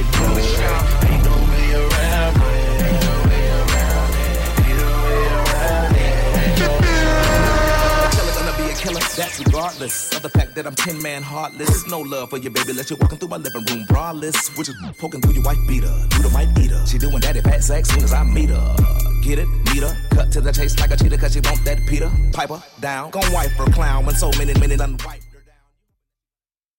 right, no way. Ain't no way around it. Ain't no way around it. Ain't no way around it. Ain't no way around it. Killer gonna be a killer, that's regardless of the fact that I'm 10-man heartless. No love for your baby, let you walking through my living room braless. Which is poking through your wife beater, you the might eater. She doing daddy fat sex soon as I meet her. Get it, meet her, cut to the chase like a cheetah, cause she want that Peter Piper down. Gon' wipe her clown when so many unwipe.